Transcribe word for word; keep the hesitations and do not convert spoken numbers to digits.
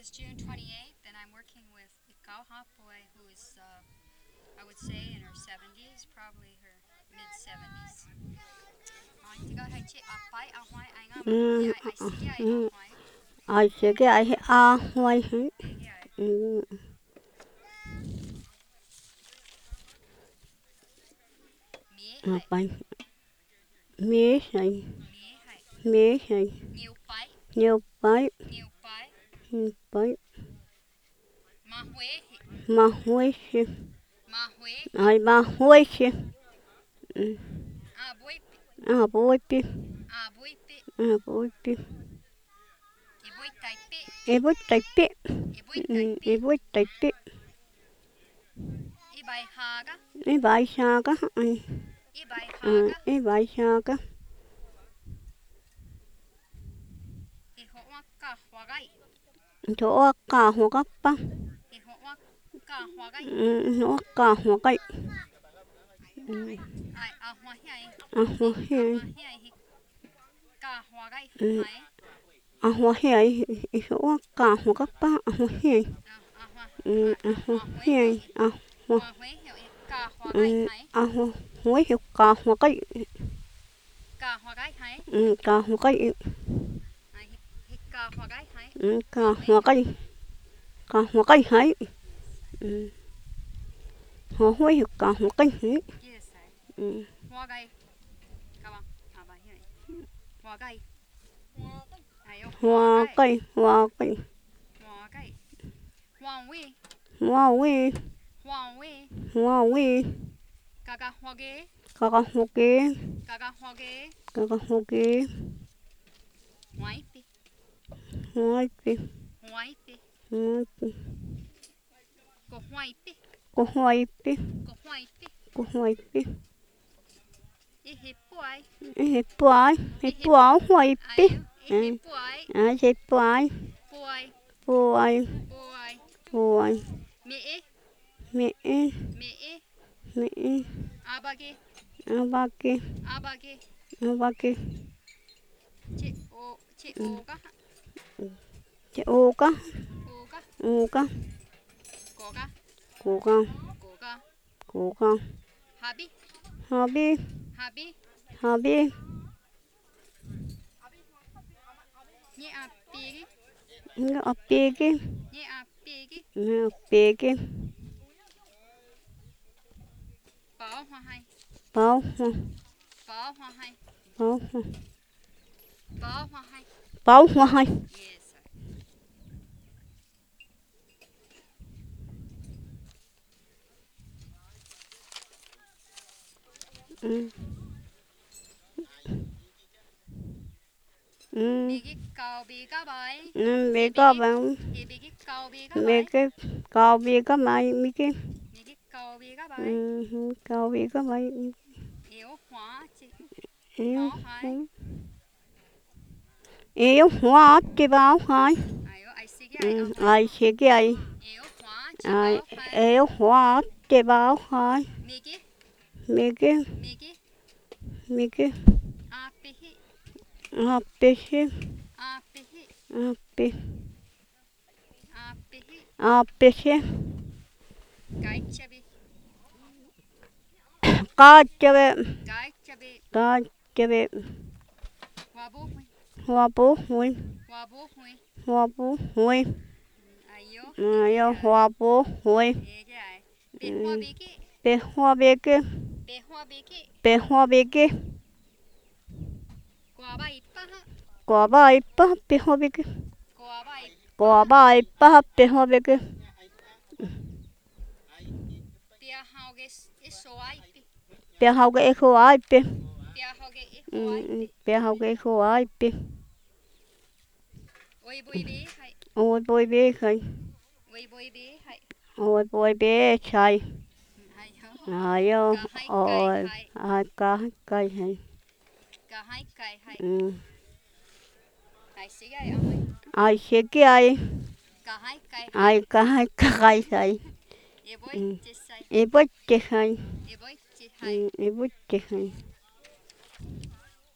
is June twenty-eighth, and I'm working with Ikao Hapoi, who is, uh, I would say, in her seventies, probably her mid seventies. Ừ, ừ. Ai sẽ cái ai a hoài hử. Ừ. À bạn mía hay mía hay nhiều bái nhiều bái mà huế chứ ai mà huế chứ à bôi pi à bôi pi e bôi tai pi e bôi tai pi e bài xa cá ai e bài xa cá chỗ cá hoa cá pa nó cá hoa cái à hoa hay à hoa hay chỗ cá hoa cá pa à hoa hay à hoa hay à hoa à hoa huế hiệu cá hoa cái cá hoa cái cá hoa cái cá hoa cái hay hoa huế hiệu cá hoa cái hay hoa cây hoa cây hoa huế hoa huế cà cà hoa kế cà cà hoa kế cà cà hoa kế hoài pi hoài pi có hoài pi có hoài pi có hoài pi e puai e puai e puai hoài pi à e puai puai puai mẹ mẹ abaki abaki abaki chị ô chị ô cá chị ô cá ô cá cổ cá cổ cá cổ cá habi habi habi habi nhẹ apigi nhẹ apigi nhẹ apigi nhẹ apigi bao hoa hay bao hoa bao hoa hay bao hoa bao hoa hay bao hoa hay ừ ừ bị cầu bị cá bẫy ừ bị cá bẫy bị cầu bị cá bẫy bị cái cầu bị cá bẫy bị cái bị cầu bị cá bẫy ừ cầu bị cá bẫy yếu hóa chị yếu yếu hóa chị bảo hỏi ừ ai sẽ cái ai ai yếu hóa chị bảo hỏi mi cái mi cái apihi api apihi kachabe kachabe hoa bố hui hoa bố hui ayo hoa bố hui be hoa be ke be hoa be ke quả bài pa be hoa be ke quả bài pa be hoa be ke be hau ke ekho ai pe be hau ke ekho ai pe ôi bôi bê hay ôi bôi bê chai ayo ôi ai cá cây hay ừ ai sẽ cái ai ai cá hay cây hay e bôi chết hay e bôi chết hay